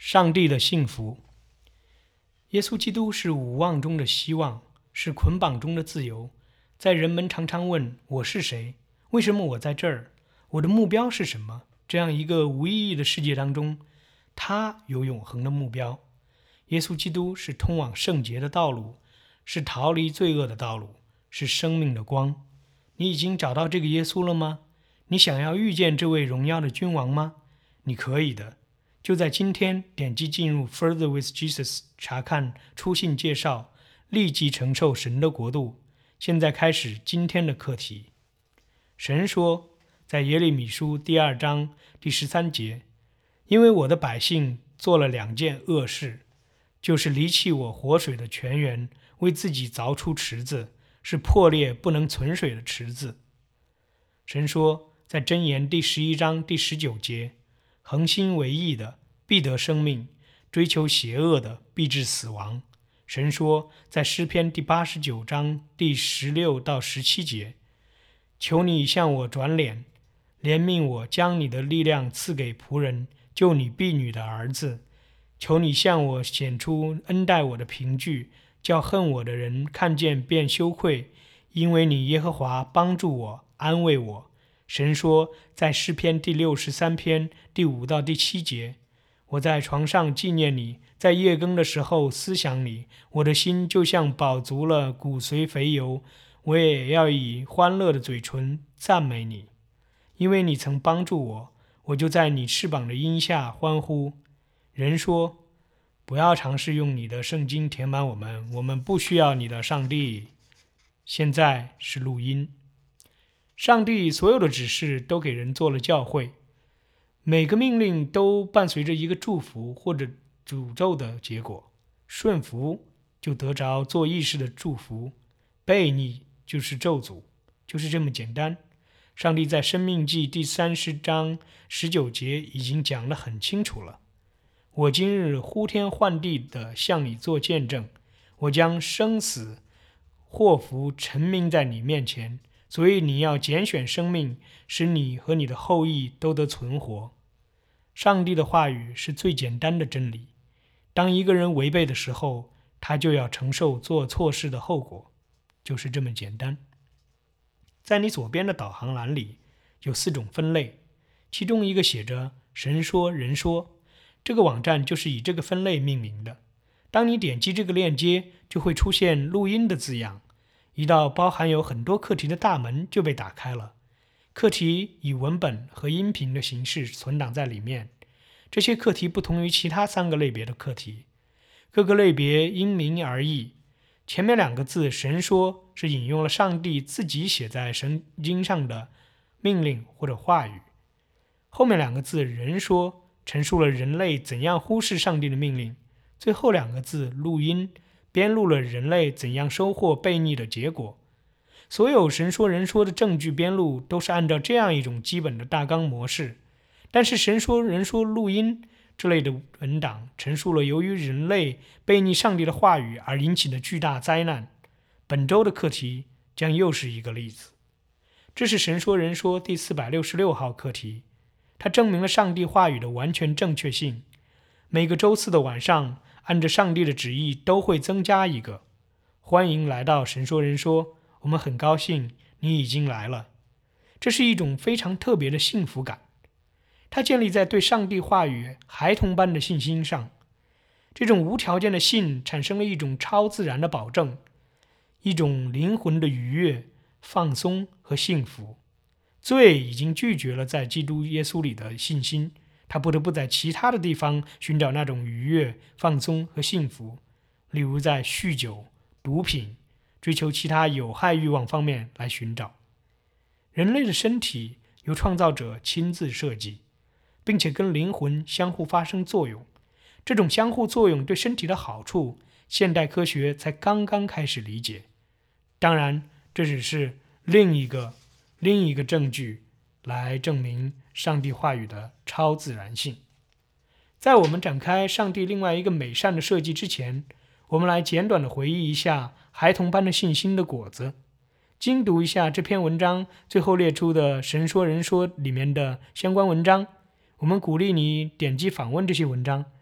上帝的幸福。耶稣基督是无望中的希望，是捆绑中的自由。在人们常常问我是谁，为什么我在这儿，我的目标是什么，这样一个无意义的世界当中，他有永恒的目标。耶稣基督是通往圣洁的道路，是逃离罪恶的道路，是生命的光。你已经找到这个耶稣了吗？你想要遇见这位荣耀的君王吗？你可以的。就在今天，点击进入 Further with Jesus， 查看初信介绍，立即承受神的国度。现在开始今天的课题。神说，在耶利米书第2章第13节，因为我的百姓做了2件恶事，就是离弃我活水的泉源，为自己凿出池子，是破裂不能存水的池子。神说，在箴言第11章第19节，恒心为义的必得生命，追求邪恶的必致死亡。神说，在诗篇第89章第16到17节，求你向我转脸，怜悯我，将你的力量赐给仆人，救你婢女的儿子。求你向我显出恩待我的凭据，叫恨我的人看见便羞愧，因为你耶和华帮助我，安慰我。神说，在诗篇第63篇第5到第7节，我在床上纪念你，在夜更的时候思想你，我的心就像饱足了骨髓肥油，我也要以欢乐的嘴唇赞美你，因为你曾帮助我，我就在你翅膀的荫下欢呼。人说，不要尝试用你的圣经填满我们不需要你的上帝。现在是录音。上帝所有的指示都给人做了教诲，每个命令都伴随着一个祝福或者诅咒的结果。顺服就得着做义事的祝福，悖逆就是咒诅，就是这么简单。上帝在申命记第30章19节已经讲得很清楚了。我今日呼天唤地地向你做见证，我将生死祸福陈明在你面前，所以你要拣选生命，使你和你的后裔都得存活。上帝的话语是最简单的真理，当一个人违背的时候，他就要承受做错事的后果，就是这么简单。在你左边的导航栏里有4种分类，其中一个写着神说人说，这个网站就是以这个分类命名的。当你点击这个链接，就会出现录音的字样，一道包含有很多课题的大门就被打开了。课题以文本和音频的形式存档在里面。这些课题不同于其他3个类别的课题，各个类别因名而异。前面2个字神说是引用了上帝自己写在圣经上的命令或者话语，后面2个字人说陈述了人类怎样忽视上帝的命令，最后2个字录音编录了人类怎样收获悖逆的结果。所有神说人说的证据编录都是按照这样一种基本的大纲模式，但是神说人说录音这类的文档陈述了由于人类悖逆上帝的话语而引起的巨大灾难。本周的课题将又是一个例子。这是神说人说第466号课题，它证明了上帝话语的完全正确性。每个周4的晚上，按着上帝的旨意都会增加一个。欢迎来到神说人说，我们很高兴你已经来了。这是一种非常特别的幸福感，它建立在对上帝话语孩童般的信心上。这种无条件的信产生了一种超自然的保证，一种灵魂的愉悦、放松和幸福。罪已经拒绝了在基督耶稣里的信心，他不得不在其他的地方寻找那种愉悦、放松和幸福，例如在酗酒、毒品、追求其他有害欲望方面来寻找。人类的身体由创造者亲自设计，并且跟灵魂相互发生作用。这种相互作用对身体的好处，现代科学才刚刚开始理解。当然，这只是另一个证据来证明上帝话语的超自然性。在我们展开上帝另外一个美善的设计之前，我们来简短的回忆一下孩童般的信心的果子，精读一下这篇文章最后列出的神说人说里面的相关文章。我们鼓励你点击访问这些文章，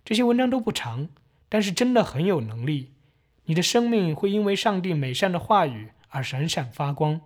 这些文章都不长，但是真的很有能力。你的生命会因为上帝美善的话语而闪闪发光。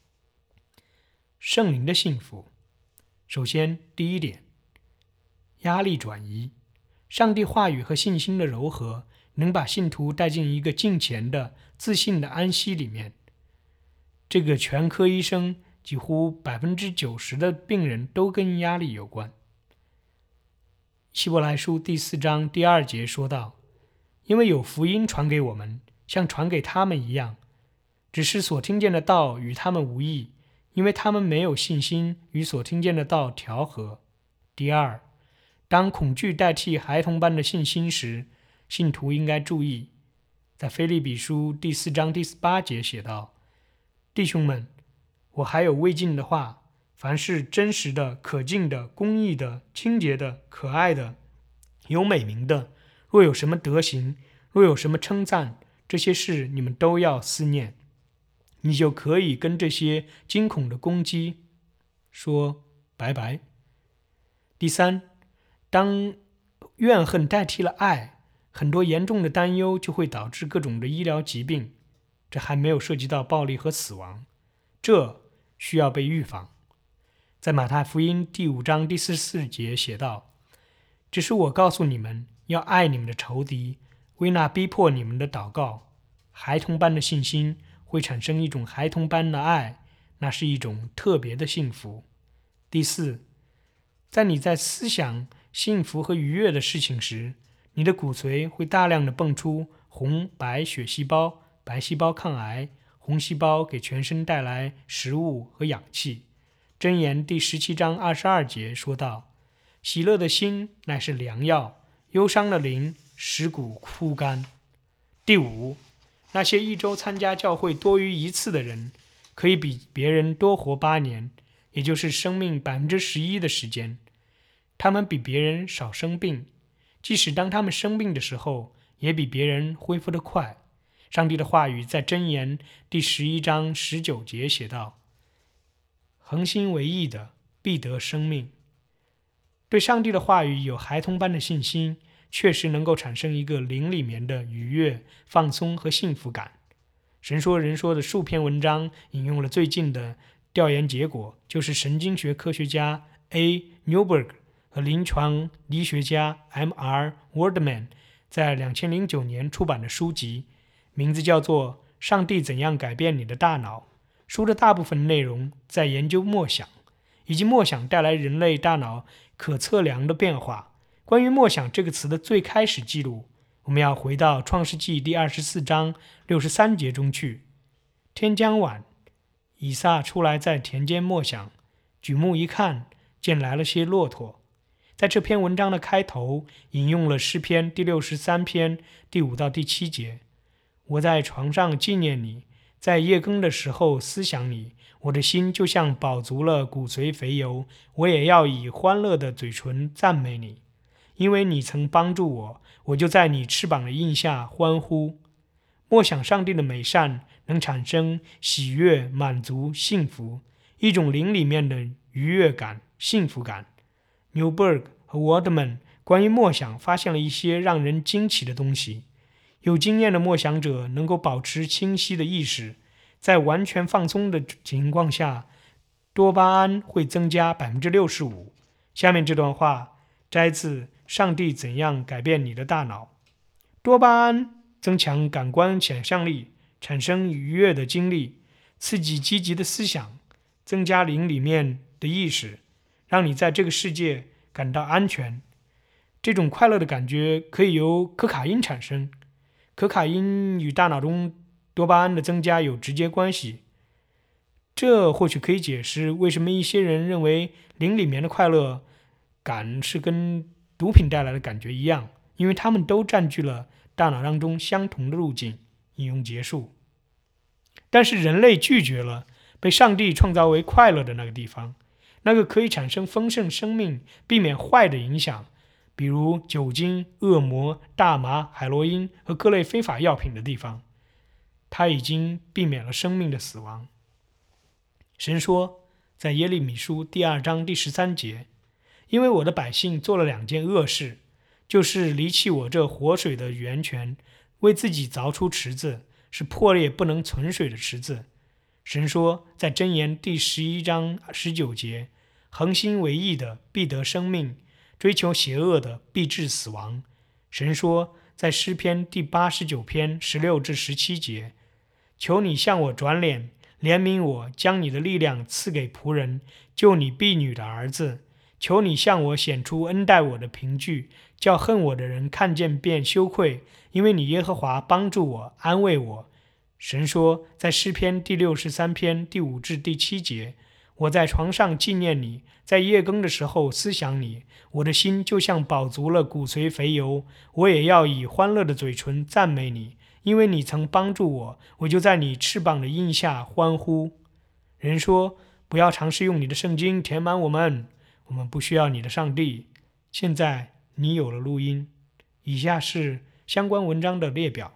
圣灵的幸福，首先第一点，压力转移。上帝话语和信心的柔和能把信徒带进一个敬虔的、自信的安息里面。这个全科医生几乎90%的病人都跟压力有关。希伯来书第4章第2节说道，因为有福音传给我们，像传给他们一样，只是所听见的道与他们无异，因为他们没有信心与所听见的道调和。第二，当恐惧代替孩童般的信心时，信徒应该注意，在腓立比书第4章第8节写道，弟兄们，我还有未尽的话，凡是真实的、可敬的、公义的、清洁的、可爱的、有美名的，若有什么德行，若有什么称赞，这些事你们都要思念。你就可以跟这些惊恐的攻击说拜拜。第三，当怨恨代替了爱，很多严重的担忧就会导致各种的医疗疾病，这还没有涉及到暴力和死亡，这需要被预防。在马太福音第5章第44节写道，只是我告诉你们，要爱你们的仇敌，为那逼迫你们的祷告。孩童般的信心会产生一种孩童般的爱，那是一种特别的幸福。第四，在你在思想幸福和愉悦的事情时，你的骨髓会大量的蹦出红白血细胞，白细胞抗癌，红细胞给全身带来食物和氧气。箴言第17章22节说道，喜乐的心乃是良药，忧伤的灵使骨枯干。第五，那些一周参加教会多于1次的人，可以比别人多活8年，也就是生命11%的时间。他们比别人少生病，即使当他们生病的时候，也比别人恢复得快。上帝的话语在箴言第11章19节写道，恒心为义的必得生命。对上帝的话语有孩童般的信心，确实能够产生一个灵里面的愉悦、放松和幸福感。神说人说的数篇文章引用了最近的调研结果，就是神经学科学家 A. Newberg 和临床医学家 M.R. Waldman 在2009年出版的书籍，名字叫做《上帝怎样改变你的大脑》。书的大部分内容在研究默想，以及默想带来人类大脑可测量的变化。关于默想这个词的最开始记录，我们要回到创世纪第24章63节中去。天将晚，以撒出来在田间默想，举目一看，见来了些骆驼。在这篇文章的开头引用了诗篇第63篇第5到第7节，我在床上纪念你，在夜更的时候思想你，我的心就像饱足了骨髓肥油，我也要以欢乐的嘴唇赞美你，因为你曾帮助我，我就在你翅膀的印下欢呼。默想上帝的美善能产生喜悦、满足、幸福，一种灵里面的愉悦感、幸福感。Newberg 和 Waldman 关于默想发现了一些让人惊奇的东西。有经验的默想者能够保持清晰的意识，在完全放松的情况下，多巴胺会增加 65%。 下面这段话摘自《上帝怎样改变你的大脑》。多巴胺增强感官想象力，产生愉悦的经历，刺激积极的思想，增加灵里面的意识，让你在这个世界感到安全。这种快乐的感觉可以由可卡因产生，可卡因与大脑中多巴胺的增加有直接关系。这或许可以解释为什么一些人认为灵里面的快乐感是跟毒品带来的感觉一样，因为他们都占据了大脑当中相同的路径。引用结束。但是人类拒绝了被上帝创造为快乐的那个地方，那个可以产生丰盛生命、避免坏的影响，比如酒精、恶魔、大麻、海洛因和各类非法药品的地方。他已经避免了生命的死亡。神说，在耶利米书第2章第13节，因为我的百姓做了2件恶事， 就是离弃我这活水的源泉，为自己凿出池子，是破裂不能存水的池子。神说，在箴言第11章19节，恒心为义的必得生命，追求邪恶的必致死亡。神说，在诗篇第89篇16至17节，求你向我转脸，怜悯我，将你的力量赐给仆人，救你婢女的儿子。求你向我显出恩待我的凭据，叫恨我的人看见便羞愧，因为你耶和华帮助我，安慰我。神说，在诗篇第63篇第5至第7节，我在床上纪念你，在夜更的时候思想你，我的心就像饱足了骨髓肥油，我也要以欢乐的嘴唇赞美你，因为你曾帮助我，我就在你翅膀的荫下欢呼。人说，不要尝试用你的圣经填满我们不需要你的上帝。现在你有了录音，以下是相关文章的列表。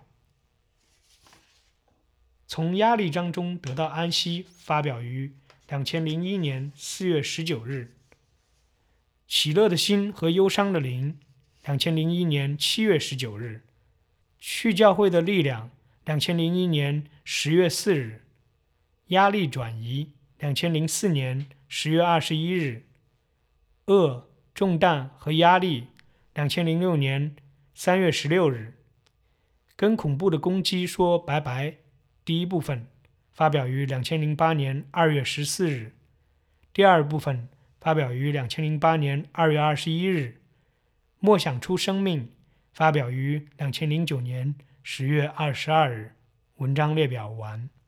从压力章中得到安息，发表于2001年4月19日。喜乐的心和忧伤的灵，2001年7月19日。去教会的力量，2001年10月4日。压力转移，2004年10月21日。恶、重担和压力，2006年3月16日。跟恐怖的攻击说拜拜，第一部分发表于2008年2月14日，第二部分发表于2008年2月21日。默想出生命发表于2009年10月22日。文章列表完。